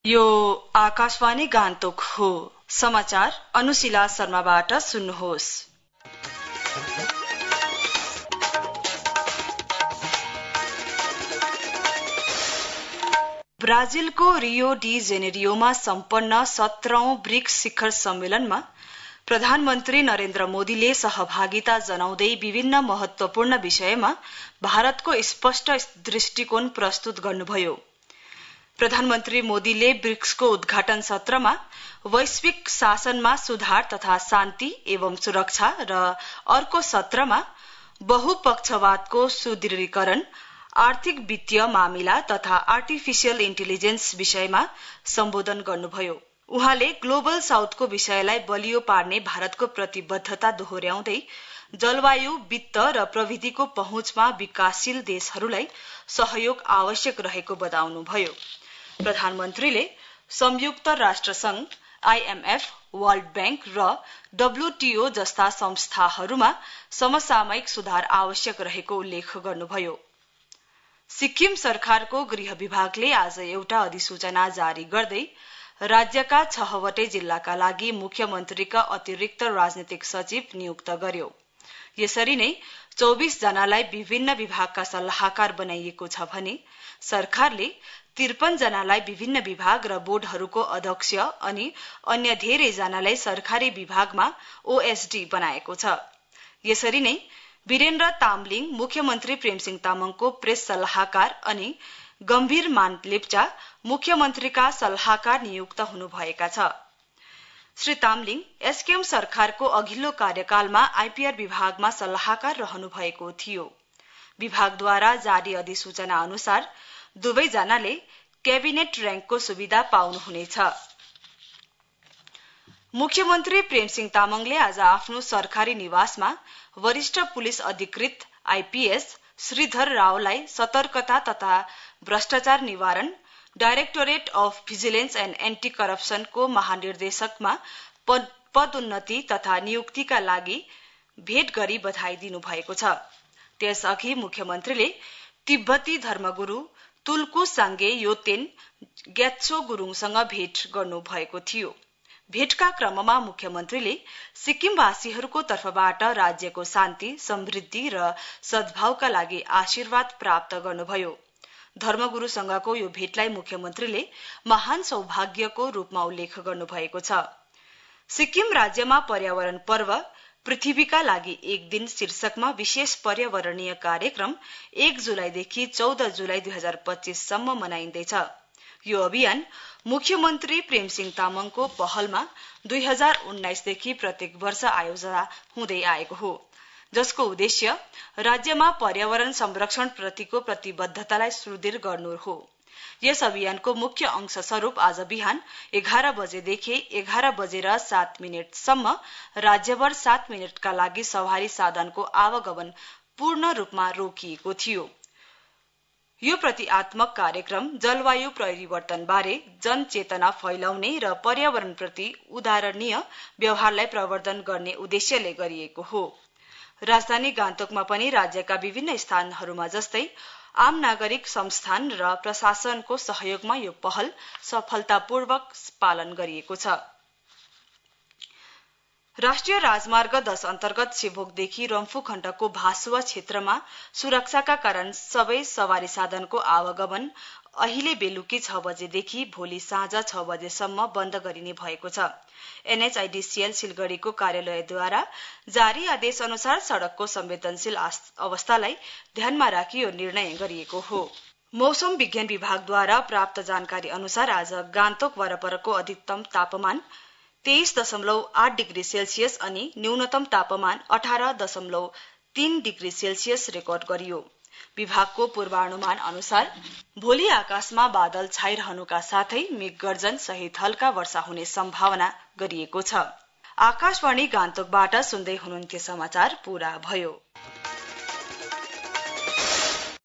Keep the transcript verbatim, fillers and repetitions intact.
यो आकाशवाणी गान्तोक हो। समाचार अनुशिला शर्माबाट सुन्नुहोस्। ब्राजिलको रियो डी जेनेरियोमा सम्पन्न सत्रौं ब्रिक्स शिखर सम्मेलनमा प्रधानमन्त्री नरेन्द्र मोदीले सहभागिता जनाउँदै विभिन्न महत्वपूर्ण विषयमा भारतको स्पष्ट दृष्टिकोण प्रस्तुत गर्नुभयो। प्रधानमन्त्री मोदीले ब्रिक्सको उद्घाटन सत्रमा वैश्विक शासनमा सुधार तथा शान्ति एवं सुरक्षा र अर्को सत्रमा बहुपक्षवादको सुदृढीकरण, आर्थिक वित्तीय मामिला तथा आर्टिफिशियल इन्टेलिजेन्स विषयमा सम्बोधन गर्नुभयो। उहाँले ग्लोबल साउथको विषयलाई बलियो पार्ने भारतको प्रतिबद्धता दोहोर्याउँदै जलवायु, वित्त र प्रविधिको पहुँचमा विकासशील देशहरूलाई सहयोग आवश्यक रहेको बताउनुभयो। प्रधानमन्त्रीले संयुक्त राष्ट्र संघ, आईएमएफ, वर्ल्ड बैंक र डब्ल्यूटीओ जस्ता संस्थाहरूमा समसामयिक सुधार आवश्यक रहेको उल्लेख गर्नुभयो। सिक्किम सरकारको गृह विभागले आज एउटा अधिसूचना जारी गर्दै राज्यका छहवटै जिल्लाका लागि मुख्यमन्त्रीका अतिरिक्त राजनीतिक सचिव नियुक्त गर्यो। यसरी नै चौबीस जनालाई विभिन्न विभागका सल्लाहकार बनाइएको छ भने सरकारले त्रिपन जनालाई विभिन्न विभाग र बोर्डहरूको अध्यक्ष अनि अन्य धेरै जनालाई सरकारी विभागमा ओएसडी बनाएको छ। यसरी नै वीरेन्द्र तामलिङ मुख्यमन्त्री प्रेमसिंह तामाङको प्रेस सल्लाहकार अनि गम्भीर मान लेप्चा मुख्यमन्त्रीका सल्लाहकार नियुक्त हुनुभएका छ। श्री तामलिङ एसकेएम सरकारको अघिल्लो कार्यकालमा आईपीआर विभागमा सल्लाहकार रहनु भएको थियो। विभागद्वारा जारी अधिसूचना अनुसार दुवै जनाले क्याबिनेट र्याङ्कको सुविधा पाउनुहुनेछ। मुख्यमन्त्री प्रेमसिंह तामाङले आज आफ्नो सरकारी निवासमा वरिष्ठ पुलिस अधिकृत आईपीएस श्रीधर रावलाई सतर्कता तथा भ्रष्टाचार निवारण, directorate of vigilance and anti करप्सनको महानिर्देशकमा पदोन्नति तथा नियुक्तिका लागि भेट गरी बधाई दिनुभएको छ। त्यसअघि मुख्यमन्त्रीले तिब्बती धर्मगुरू तुल्कु साङ्गे योतेन ग्यात्सो गुरुङसँग भेट गर्नुभएको थियो। भेटका क्रममा मुख्यमन्त्रीले सिक्किमवासीहरूको तर्फबाट राज्यको शान्ति, समृद्धि र सद्भावका लागि आशीर्वाद प्राप्त गर्नुभयो। धर्मगुरूसँगको यो भेटलाई मुख्यमन्त्रीले महान सौभाग्यको रूपमा उल्लेख गर्नुभएको छ। सिक्किम राज्यमा पर्यावरण पर्व पृथ्वीका लागि एक दिन शीर्षकमा विशेष पर्यावरणीय कार्यक्रम एक जुलाईदेखि चौध जुलाई दुई हजार पच्चीस सम्म मनाइँदैछ। यो अभियान मुख्यमन्त्री प्रेमसिंह तामाङको पहलमा दुई हजार उन्नाइसदेखि प्रत्येक वर्ष आयोजना हुँदै आएको हो, जसको उद्देश्य राज्यमा पर्यावरण संरक्षण प्रतिको प्रतिबद्धतालाई सुदृढ गर्नु हो। यस अभियानको मुख्य अंश स्वरूप आज बिहान एघार बजेदेखि एघार बजेर सात मिनटसम्म राज्यभर सात मिनटका लागि सवारी साधनको आवागमन पूर्ण रूपमा रोकिएको थियो। यो प्रतिआत्मक कार्यक्रम जलवायु परिवर्तनबारे जनचेतना फैलाउने र पर्यावरणप्रति उदाहरणीय व्यवहारलाई प्रवर्धन गर्ने उद्देश्यले गरिएको हो। राजधानी गान्तोकमा पनि राज्यका विभिन्न स्थानहरूमा जस्तै आम नागरिक संस्थान र प्रशासनको सहयोगमा यो पहल सफलतापूर्वक पालन गरिएको छ। राष्ट्रिय राजमार्ग दस अन्तर्गत सेभोकदेखि रम्फू खण्डको भासुवा क्षेत्रमा सुरक्षाका कारण सबै सवारी साधनको आवागमन अहिले बेलुकी छ बजेदेखि भोलि साँझ छ बजेसम्म बन्द गरिने भएको छ। एनएचआईडीसीएल सिलगढ़ीको कार्यालयद्वारा जारी आदेश अनुसार सड़कको संवेदनशील अवस्थालाई ध्यानमा राखी यो निर्णय गरिएको हो। मौसम विज्ञान विभागद्वारा प्राप्त जानकारी अनुसार आज गान्तोक वरपरको अधिकतम तापमान तेइस दशमलव आठ डिग्री सेल्सियस अनि न्यूनतम तापमान अठार दशमलव तीन डिग्री सेल्सियस रेकर्ड गरियो। विभागको पूर्वानुमान अनुसार भोलि आकाशमा बादल छाइरहनुका साथै मेघगर्जन सहित हल्का वर्षा हुने सम्भावना गरिएको छ। आकाशवाणी गान्तोकबाट सुन्दै हुनुहुन्थ्यो समाचार पूरा भयो।